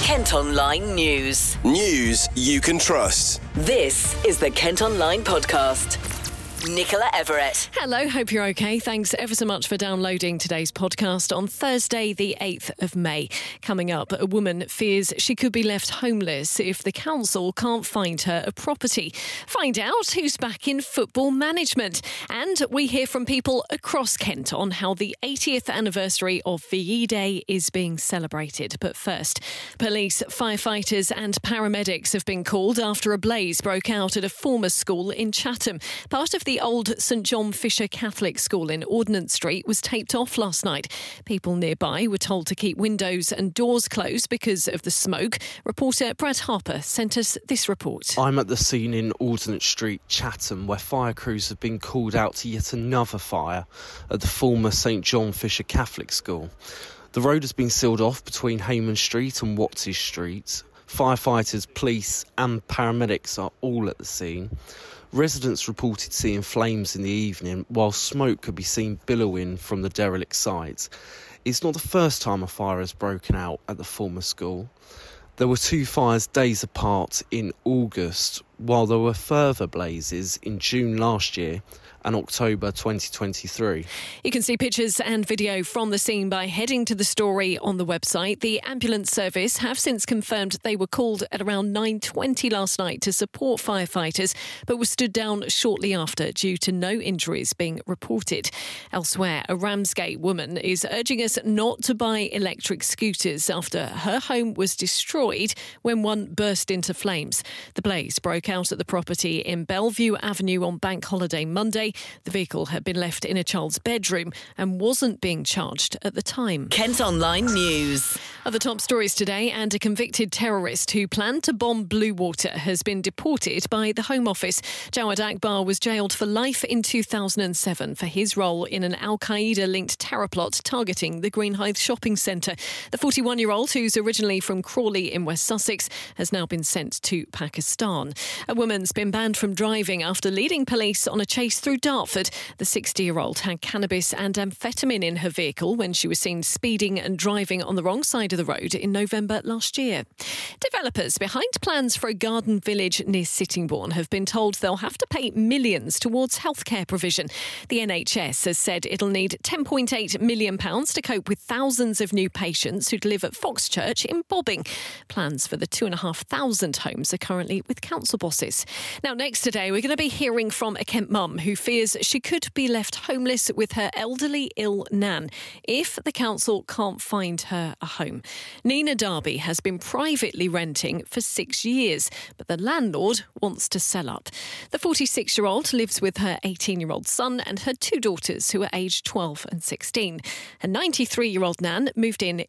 Kent Online News. News you can trust. This is the Kent Online Podcast. Nicola Everett. Hello, hope you're okay. Thanks ever so much for downloading today's podcast on Thursday, the 8th of May. Coming up, a woman fears she could be left homeless if the council can't find her a property. Find out who's back in football management. And we hear from people across Kent on how the 80th anniversary of VE Day is being celebrated. But first, police, firefighters and paramedics have been called after a blaze broke out at a former school in Chatham. Part of the old St John Fisher Catholic School in Ordnance Street was taped off last night. People nearby were told to keep windows and doors closed because of the smoke. Reporter Brad Harper sent us this report. I'm at the scene in Ordnance Street, Chatham, where fire crews have been called out to yet another fire at the former St John Fisher Catholic School. The road has been sealed off between Hayman Street and Wattsy Street. Firefighters, police and paramedics are all at the scene. Residents reported seeing flames in the evening, while smoke could be seen billowing from the derelict site. It's not the first time a fire has broken out at the former school. There were two fires days apart in August, while there were further blazes in June last year and October 2023. You can see pictures and video from the scene by heading to the story on the website. The ambulance service have since confirmed they were called at around 9:20 last night to support firefighters, but were stood down shortly after due to no injuries being reported. Elsewhere, a Ramsgate woman is urging us not to buy electric scooters after her home was destroyed when one burst into flames. The blaze broke out at the property in Bellevue Avenue on Bank Holiday Monday. The vehicle had been left in a child's bedroom and wasn't being charged at the time. Kent Online News. Other top stories today, and a convicted terrorist who planned to bomb Bluewater has been deported by the Home Office. Jawad Akbar was jailed for life in 2007 for his role in an Al-Qaeda-linked terror plot targeting the Greenhithe shopping centre. The 41-year-old, who's originally from Crawley in West Sussex, has now been sent to Pakistan. A woman's been banned from driving after leading police on a chase through Dartford. The 60-year-old had cannabis and amphetamine in her vehicle when she was seen speeding and driving on the wrong side of the road in November last year. Developers behind plans for a garden village near Sittingbourne have been told they'll have to pay millions towards healthcare provision. The NHS has said it'll need £10.8 million to cope with thousands of new patients who live at Foxchurch in Bobbing. Plans for the 2,500 homes are currently with council bosses. Now, next today, we're going to be hearing from a Kent mum who fears she could be left homeless with her elderly ill nan if the council can't find her a home. Nina Darby has been privately renting for 6 years, but the landlord wants to sell up. The 46-year-old lives with her 18-year-old son and her two daughters who are aged 12 and 16. Her 93-year-old nan moved in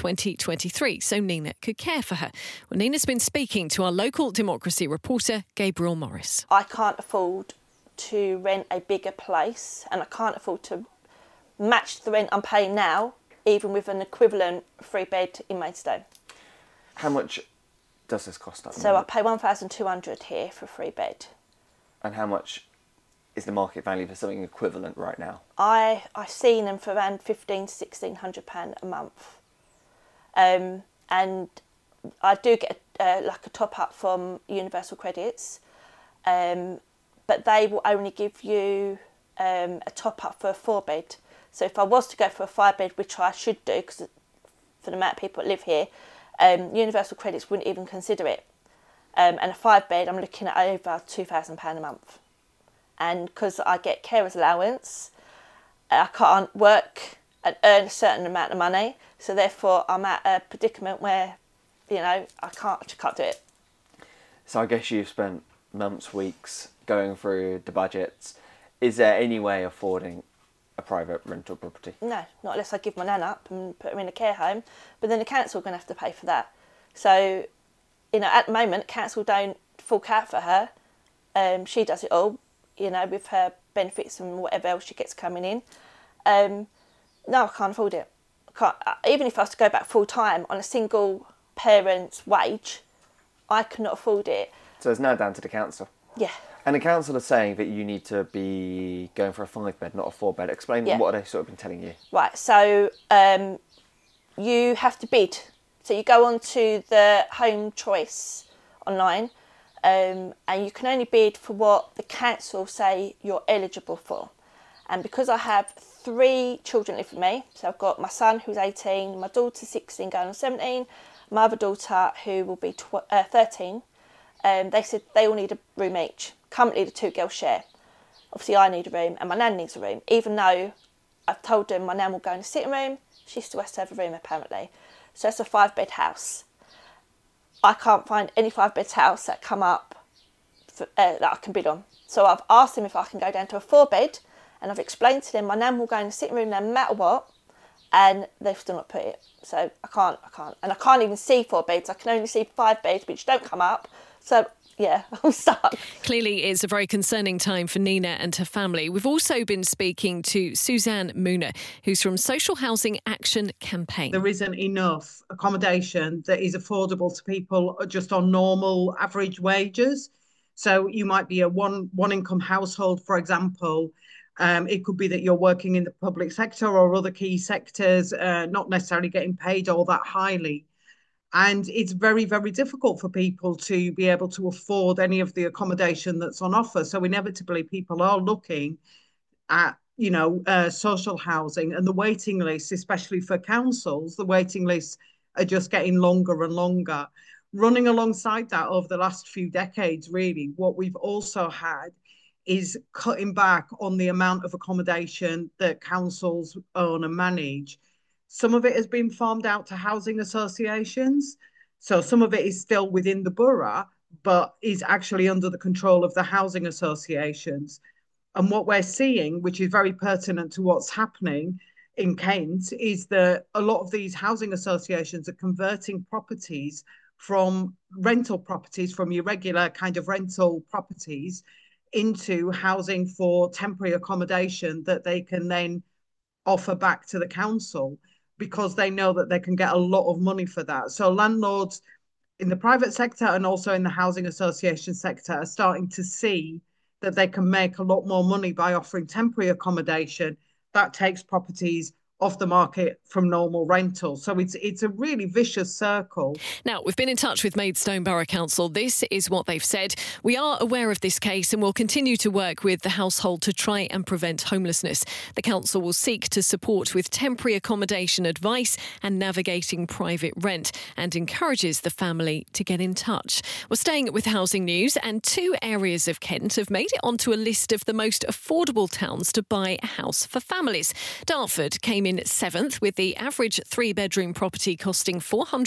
2023 so Nina could care for her. Well, Nina's been speaking to our local democracy reporter, Gabriel Morris. I can't afford to rent a bigger place, and I can't afford to match the rent I'm paying now, even with an equivalent 3-bed in Maidstone. How much does this cost? So I pay $1,200 here for a 3-bed. And how much is the market value for something equivalent right now? I've seen them for around £1,500 to £1,600 a month. And I do get like a top up from Universal Credits, but they will only give you a top up for a 4-bed. So if I was to go for a 5-bed, which I should do because for the amount of people that live here, Universal Credits wouldn't even consider it. And a 5-bed, I'm looking at over £2,000 a month. And because I get carer's allowance, I can't work and earn a certain amount of money. So therefore, I'm at a predicament where, you know, I can't do it. So I guess you've spent months, weeks going through the budgets. Is there any way of affording a private rental property? No, not unless I give my nan up and put her in a care home. But then the council are going to have to pay for that. So, you know, at the moment, council don't fork out for her. She does it all, you know, with her benefits and whatever else she gets coming in. No, I can't afford it. Even if I was to go back full time on a single parent's wage, I could not afford it. So it's now down to the council? Yeah. And the council are saying that you need to be going for a 5-bed, not a 4-bed. Explain what have they sort of been telling you? Right, so you have to bid So you go on to the Home Choice online, and you can only bid for what the council say you're eligible for. And because I have 3 children live with me, so I've got my son who's 18, my daughter 16 going on 17, my other daughter who will be 13, they said they all need a room each. Currently the 2 girls share. Obviously I need a room and my nan needs a room, even though I've told them my nan will go in the sitting room, she still has to have a room apparently. So it's a 5-bed house. I can't find any 5-bed house that come up that I can bid on. So I've asked them if I can go down to a 4-bed, and I've explained to them my nan will go in the sitting room no matter what, and they've still not put it. So I can't. And I can't even see 4 beds. I can only see 5 beds, which don't come up. So yeah, I'm stuck. Clearly, it's a very concerning time for Nina and her family. We've also been speaking to Suzanne Mooner, who's from Social Housing Action Campaign. There isn't enough accommodation that is affordable to people just on normal average wages. So you might be a one income household, for example. It could be that you're working in the public sector or other key sectors, not necessarily getting paid all that highly. And it's very, very difficult for people to be able to afford any of the accommodation that's on offer. So inevitably, people are looking at, social housing, and the waiting lists, especially for councils, the waiting lists are just getting longer and longer. Running alongside that over the last few decades, really, what we've also had is cutting back on the amount of accommodation that councils own and manage. Some of it has been farmed out to housing associations. So some of it is still within the borough, but is actually under the control of the housing associations. And what we're seeing, which is very pertinent to what's happening in Kent, is that a lot of these housing associations are converting properties from rental properties, from your regular kind of rental properties, into housing for temporary accommodation that they can then offer back to the council, because they know that they can get a lot of money for that. So landlords in the private sector and also in the housing association sector are starting to see that they can make a lot more money by offering temporary accommodation that takes properties off the market from normal rental. So it's a really vicious circle. Now, we've been in touch with Maidstone Borough Council. This is what they've said. We are aware of this case and will continue to work with the household to try and prevent homelessness. The council will seek to support with temporary accommodation advice and navigating private rent, and encourages the family to get in touch. We're staying with housing news, and 2 areas of Kent have made it onto a list of the most affordable towns to buy a house for families. Dartford came in 7th, with the average 3-bedroom property costing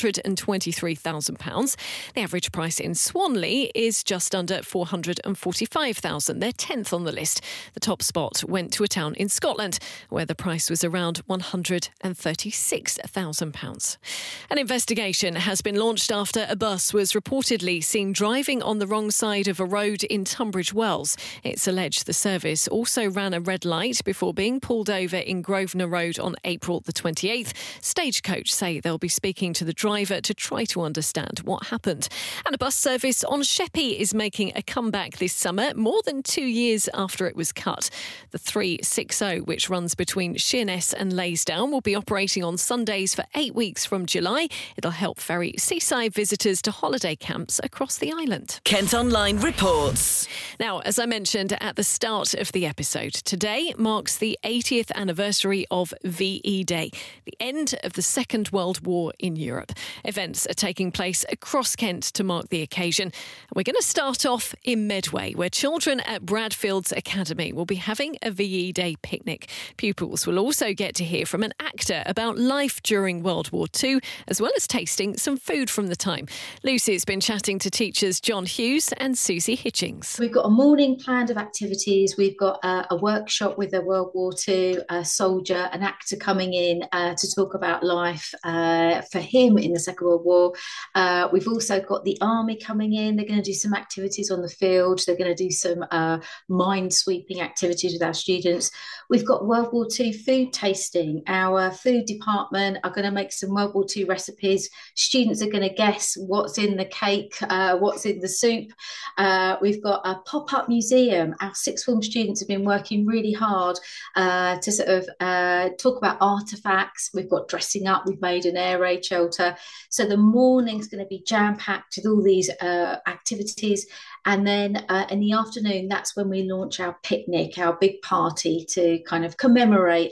£423,000. The average price in Swanley is just under £445,000. They're 10th on the list. The top spot went to a town in Scotland, where the price was around £136,000. An investigation has been launched after a bus was reportedly seen driving on the wrong side of a road in Tunbridge Wells. It's alleged the service also ran a red light before being pulled over in Grosvenor Road on April the 28th. Stagecoach say they'll be speaking to the driver to try to understand what happened. And a bus service on Sheppey is making a comeback this summer, more than 2 years after it was cut. The 360, which runs between Sheerness and Laysdown, will be operating on Sundays for 8 weeks from July. It'll help ferry seaside visitors to holiday camps across the island. Kent Online reports. Now, as I mentioned at the start of the episode, today marks the 80th anniversary of VE Day, the end of the Second World War in Europe. Events are taking place across Kent to mark the occasion. We're going to start off in Medway, where children at Bradfields Academy will be having a VE Day picnic. Pupils will also get to hear from an actor about life during World War II, as well as tasting some food from the time. Lucy's been chatting to teachers John Hughes and Susie Hitchings. We've got a morning planned of activities. We've got a workshop with a World War II soldier, an actor coming in to talk about life for him in the Second World War. We've also got the army coming in. They're going to do some activities on the field. They're going to do some mind-sweeping activities with our students. We've got World War II food tasting. Our food department are going to make some World War II recipes. Students are going to guess what's in the cake, what's in the soup. We've got a pop-up museum. Our sixth form students have been working really hard to sort of talk talk about artefacts. We've got dressing up. We've made an air raid shelter. So the morning's going to be jam-packed with all these activities. And then in the afternoon, that's when we launch our picnic, our big party to kind of commemorate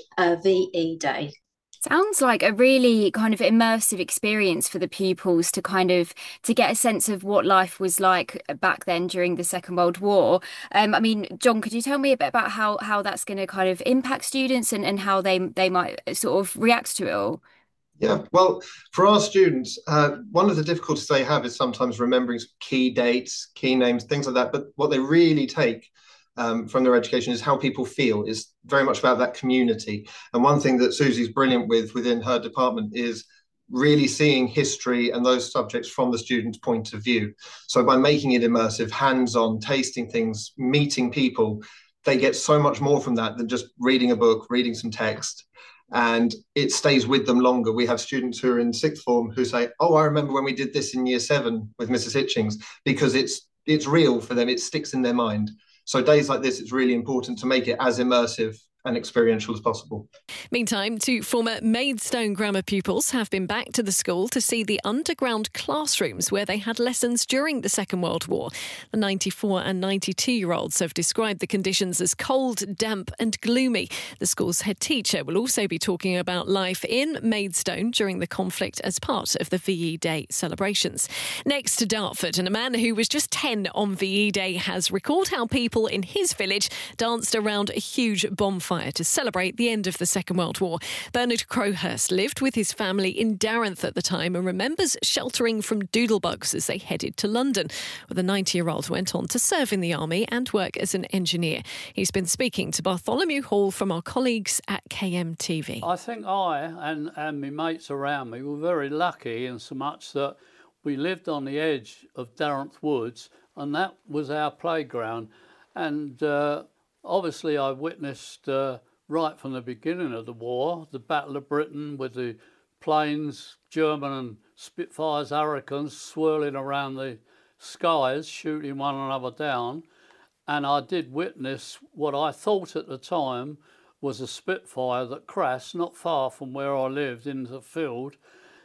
VE Day. Sounds like a really kind of immersive experience for the pupils to get a sense of what life was like back then during the Second World War. I mean, John, could you tell me a bit about how that's going to kind of impact students and how they might sort of react to it all? Yeah, well, for our students, one of the difficulties they have is sometimes remembering key dates, key names, things like that. But what they really take from their education is how people feel. Is very much about that community. And one thing that Susie's brilliant with within her department is really seeing history and those subjects from the student's point of view. So by making it immersive, hands-on, tasting things, meeting people, they get so much more from that than just reading a book, reading some text. And it stays with them longer. We have students who are in sixth form who say, oh, I remember when we did this in year 7 with Mrs. Hitchings, because it's real for them. It sticks in their mind. So days like this, it's really important to make it as immersive and experiential as possible. Meantime, two former Maidstone Grammar pupils have been back to the school to see the underground classrooms where they had lessons during the Second World War. The 94 and 92-year-olds have described the conditions as cold, damp and gloomy. The school's head teacher will also be talking about life in Maidstone during the conflict as part of the VE Day celebrations. Next to Dartford, and a man who was just 10 on VE Day has recalled how people in his village danced around a huge bonfire to celebrate the end of the Second World War. Bernard Crowhurst lived with his family in Darenth at the time and remembers sheltering from doodlebugs as they headed to London, where the 90-year-old went on to serve in the army and work as an engineer. He's been speaking to Bartholomew Hall from our colleagues at KMTV. I think I and my mates around me were very lucky in so much that we lived on the edge of Darenth Woods, and that was our playground. And obviously, I witnessed right from the beginning of the war, the Battle of Britain with the planes, German and Spitfires, Hurricanes swirling around the skies, shooting one another down. And I did witness what I thought at the time was a Spitfire that crashed not far from where I lived in the field.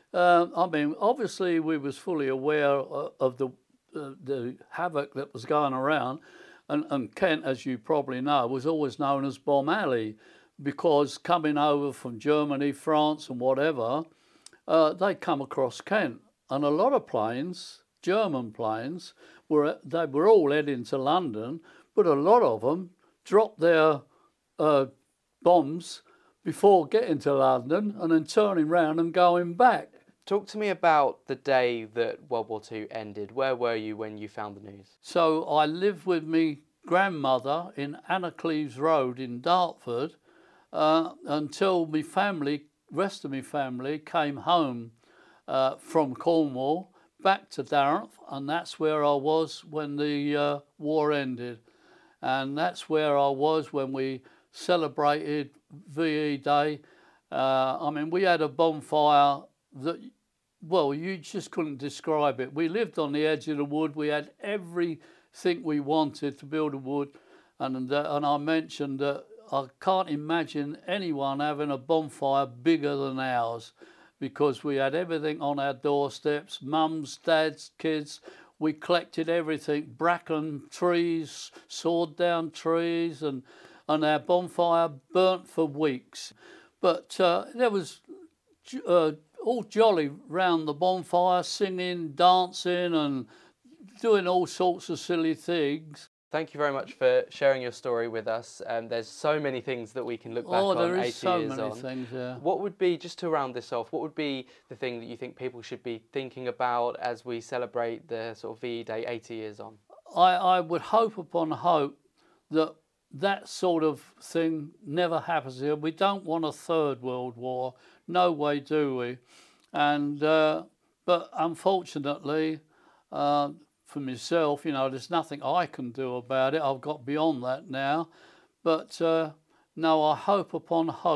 I mean, obviously, we was fully aware of the havoc that was going around. And Kent, as you probably know, was always known as Bomb Alley because coming over from Germany, France and whatever, they come across Kent. And a lot of planes, German planes, they were all heading to London, but a lot of them dropped their bombs before getting to London and then turning round and going back. Talk to me about the day that World War II ended. Where were you when you found the news? So I lived with me grandmother in Anna Cleves Road in Dartford until my family, rest of my family, came home from Cornwall back to Darenth, and that's where I was when the war ended. And that's where I was when we celebrated VE Day. I mean, we had a bonfire that, well, you just couldn't describe it. We lived on the edge of the wood. We had everything we wanted to build a wood. And I mentioned that I can't imagine anyone having a bonfire bigger than ours because we had everything on our doorsteps, mums, dads, kids. We collected everything, bracken trees, sawed down trees, and our bonfire burnt for weeks. But there was all jolly round the bonfire, singing, dancing and doing all sorts of silly things. Thank you very much for sharing your story with us. There's so many things that we can look back on 80 years on. There is so many things, yeah. What would be, just to round this off, what would be the thing that you think people should be thinking about as we celebrate the sort of VE Day 80 years on? I would hope upon hope that that sort of thing never happens here. We don't want a third world war. No way do we. And but unfortunately, for myself, you know, there's nothing I can do about it. I've got beyond that now. But no, I hope upon hope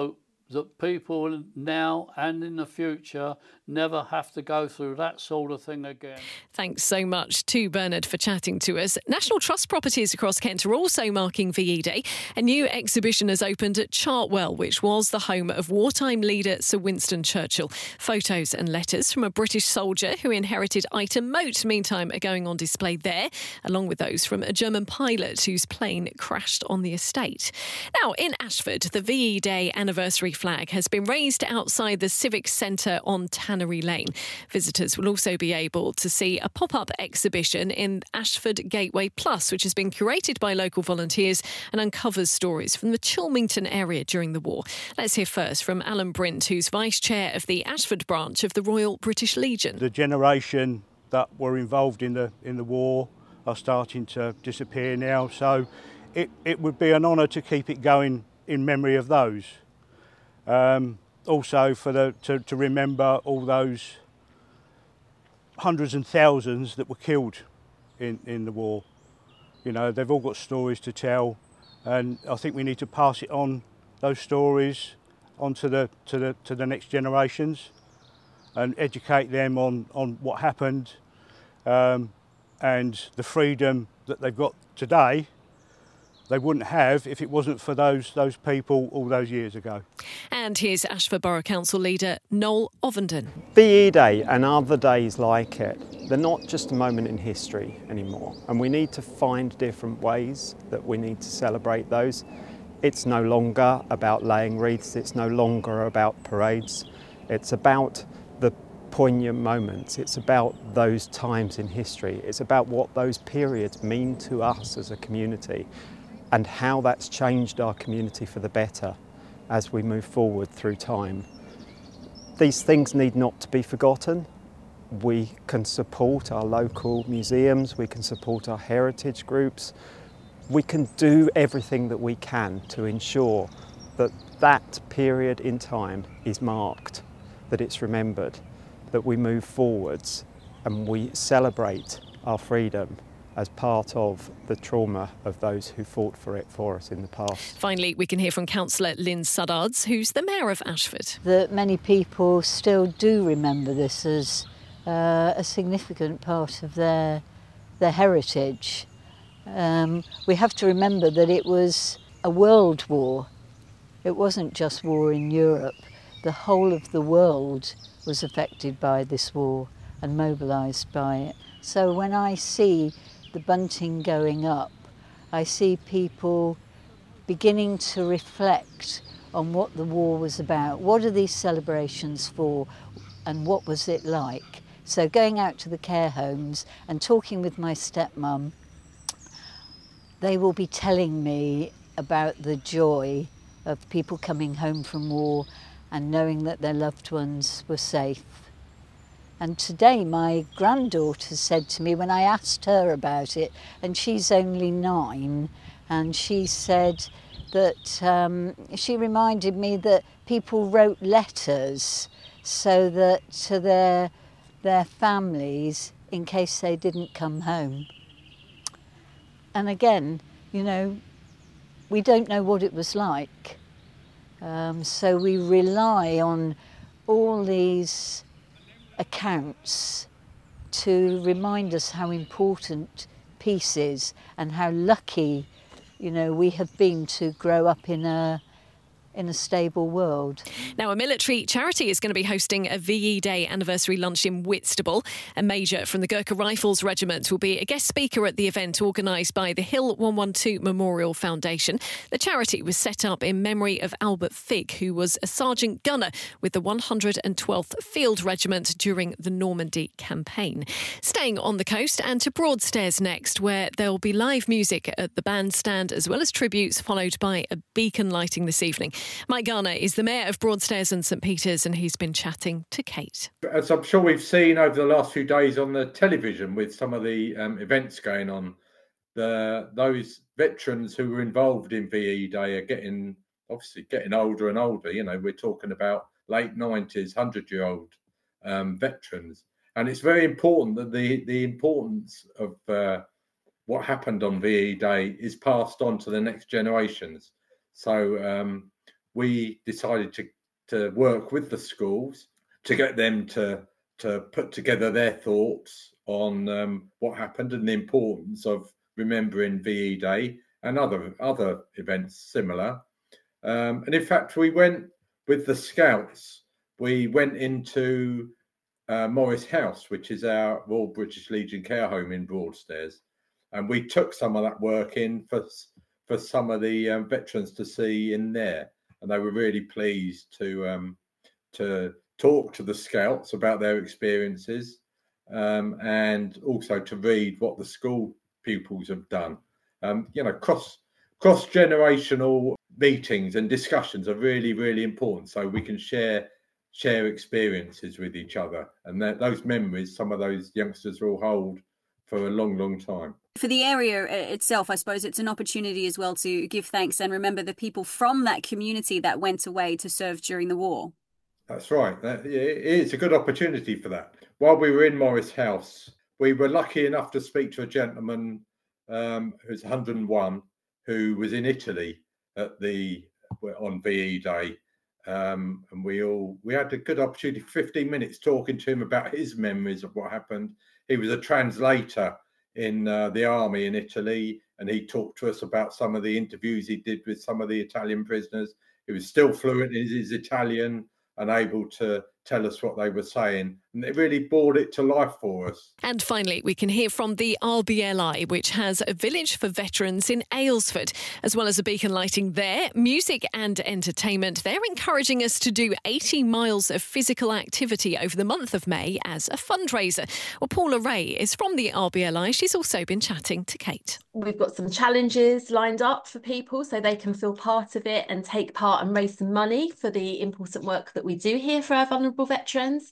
that people now and in the future never have to go through that sort of thing again. Thanks so much to Bernard for chatting to us. National Trust properties across Kent are also marking VE Day. A new exhibition has opened at Chartwell, which was the home of wartime leader Sir Winston Churchill. Photos and letters from a British soldier who inherited Ighton Mote, meantime, are going on display there, along with those from a German pilot whose plane crashed on the estate. Now, in Ashford, the VE Day anniversary flag has been raised outside the Civic Centre on Tannery Lane. Visitors will also be able to see a pop-up exhibition in Ashford Gateway Plus, which has been curated by local volunteers and uncovers stories from the Chilmington area during the war. Let's hear first from Alan Brint, who's Vice Chair of the Ashford branch of the Royal British Legion. The generation that were involved in the war are starting to disappear now, so it would be an honour to keep it going in memory of those. Also to remember all those hundreds and thousands that were killed in the war. You know, they've all got stories to tell, and I think we need to pass it on, those stories, onto the next generations, and educate them on what happened, and the freedom that they've got today they wouldn't have if it wasn't for those people all those years ago. And here's Ashford Borough Council leader Noel Ovenden. VE Day and other days like it, they're not just a moment in history anymore, and we need to find different ways that we need to celebrate those. It's no longer about laying wreaths, it's no longer about parades, it's about the poignant moments, it's about those times in history, it's about what those periods mean to us as a community, and how that's changed our community for the better as we move forward through time. These things need not to be forgotten. We can support our local museums, we can support our heritage groups, we can do everything that we can to ensure that that period in time is marked, that it's remembered, that we move forwards and we celebrate our freedom as part of the trauma of those who fought for it for us in the past. Finally, we can hear from Councillor Lynn Suddards, who's the Mayor of Ashford. That many people still do remember this as a significant part of their heritage. We have to remember that it was a world war. It wasn't just war in Europe. The whole of the world was affected by this war and mobilised by it. So when I see the bunting going up, I see people beginning to reflect on what the war was about. What are these celebrations for and what was it like? So going out to the care homes and talking with my stepmum, they will be telling me about the joy of people coming home from war and knowing that their loved ones were safe. And today my granddaughter said to me when I asked her about it, and she's only 9, and she said that she reminded me that people wrote letters so that to their families in case they didn't come home. And again, you know, we don't know what it was like. So we rely on all these accounts to remind us how important peace is and how lucky, you know, we have been to grow up in a stable world. Now, a military charity is going to be hosting a VE Day anniversary lunch in Whitstable. A major from the Gurkha Rifles Regiment will be a guest speaker at the event organised by the Hill 112 Memorial Foundation. The charity was set up in memory of Albert Figg, who was a sergeant gunner with the 112th Field Regiment during the Normandy campaign. Staying on the coast and to Broadstairs next, where there will be live music at the bandstand as well as tributes, followed by a beacon lighting this evening. Mike Garner is the Mayor of Broadstairs and St Peters, and he's been chatting to Kate. As I'm sure we've seen over the last few days on the television with some of the events going on, those veterans who were involved in VE Day are getting older and older. You know, we're talking about late 90s, 100-year-old veterans. And it's very important that the importance of what happened on VE Day is passed on to the next generations. So we decided to work with the schools to get them to put together their thoughts on what happened and the importance of remembering VE Day and other events similar. And in fact, we went with the Scouts. We went into Morris House, which is our Royal British Legion care home in Broadstairs, and we took some of that work in for some of the veterans to see in there, and they were really pleased to talk to the Scouts about their experiences, and also to read what the school pupils have done. Cross-generational meetings and discussions are really, really important, so we can share experiences with each other, and those memories some of those youngsters will hold for a long, long time. For the area itself, I suppose it's an opportunity as well to give thanks and remember the people from that community that went away to serve during the war. That's right. It's a good opportunity for that. While we were in Morris House, we were lucky enough to speak to a gentleman who's 101, who was in Italy on VE Day. And we had a good opportunity, 15 minutes, talking to him about his memories of what happened. He was a translator in the army in Italy, and he talked to us about some of the interviews he did with some of the Italian prisoners. He was still fluent in his Italian and able to tell us what they were saying. And it really brought it to life for us. And finally, we can hear from the RBLI, which has a village for veterans in Aylesford. As well as a beacon lighting there, music and entertainment. They're encouraging us to do 80 miles of physical activity over the month of May as a fundraiser. Well, Paula Ray is from the RBLI. She's also been chatting to Kate. We've got some challenges lined up for people so they can feel part of it and take part and raise some money for the important work that we do here for our vulnerable veterans.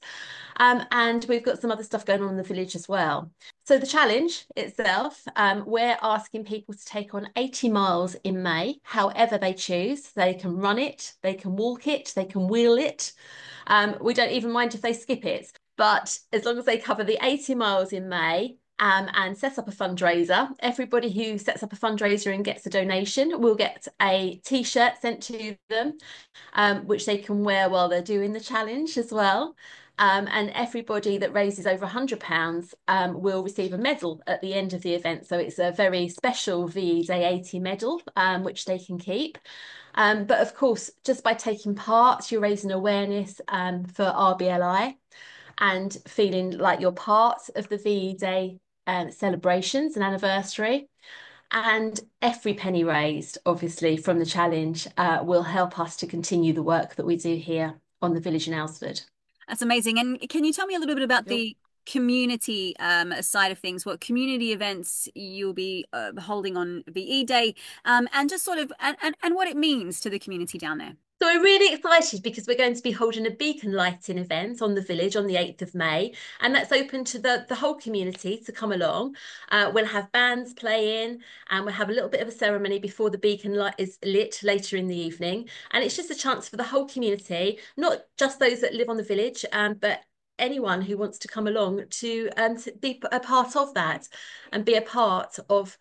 And we've got some other stuff going on in the village as well. So the challenge itself, we're asking people to take on 80 miles in May, however they choose. They can run it, they can walk it, they can wheel it. We don't even mind if they skip it. But as long as they cover the 80 miles in May, and set up a fundraiser. Everybody who sets up a fundraiser and gets a donation will get a T-shirt sent to them, which they can wear while they're doing the challenge as well. And everybody that raises over £100 will receive a medal at the end of the event. So it's a very special VE Day 80 medal, which they can keep. But of course, just by taking part, you're raising awareness for RBLI and feeling like you're part of the VE Day celebrations and anniversary. And every penny raised, obviously, from the challenge will help us to continue the work that we do here on the village in Aylesford. That's amazing. And can you tell me a little bit about the community side of things, what community events you'll be holding on VE Day, and just sort of and what it means to the community down there? So we're really excited because we're going to be holding a beacon lighting event on the village on the 8th of May, and that's open to the whole community to come along. We'll have bands playing, and we'll have a little bit of a ceremony before the beacon light is lit later in the evening. And it's just a chance for the whole community, not just those that live on the village, but anyone who wants to come along to be a part of that and be a part of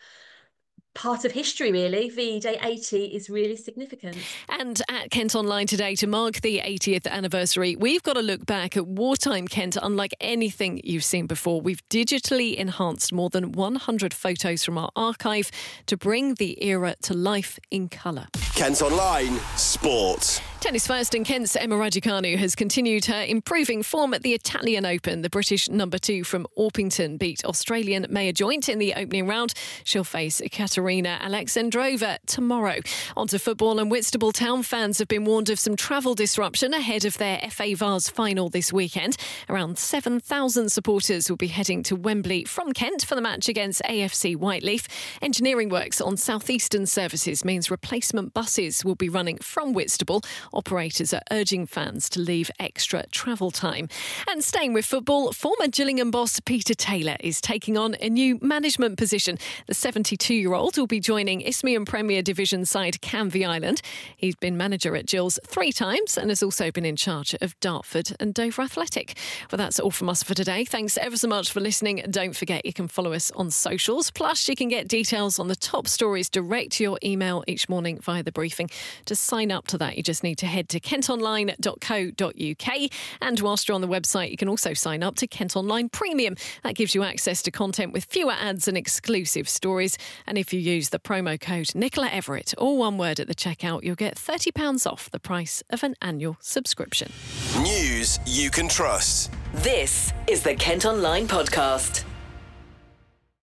history, really. VE Day 80 is really significant. And at Kent Online today, to mark the 80th anniversary, we've got a look back at wartime Kent unlike anything you've seen before. We've digitally enhanced more than 100 photos from our archive to bring the era to life in colour. Kent Online Sport. Tennis first, and Kent's Emma Raducanu has continued her improving form at the Italian Open. The British number 2 from Orpington beat Australian Maya Joint in the opening round. She'll face Katerina Alexandrova tomorrow. On to football, and Whitstable Town fans have been warned of some travel disruption ahead of their FA Vase final this weekend. Around 7,000 supporters will be heading to Wembley from Kent for the match against AFC Whiteleaf. Engineering works on South Eastern services means replacement buses will be running from Whitstable. Operators are urging fans to leave extra travel time. And staying with football, former Gillingham boss Peter Taylor is taking on a new management position. The 72-year-old will be joining Isthmian Premier Division side Canvey Island. He's been manager at Gills 3 times and has also been in charge of Dartford and Dover Athletic. Well, that's all from us for today. Thanks ever so much for listening. Don't forget you can follow us on socials. Plus, you can get details on the top stories direct to your email each morning via the The Briefing. To sign up to that, you just need to head to kentonline.co.uk. And whilst you're on the website, you can also sign up to Kent Online Premium. That gives you access to content with fewer ads and exclusive stories. And if you use the promo code Nicola Everett, all one word at the checkout, you'll get £30 off the price of an annual subscription. News you can trust. This is the Kent Online Podcast.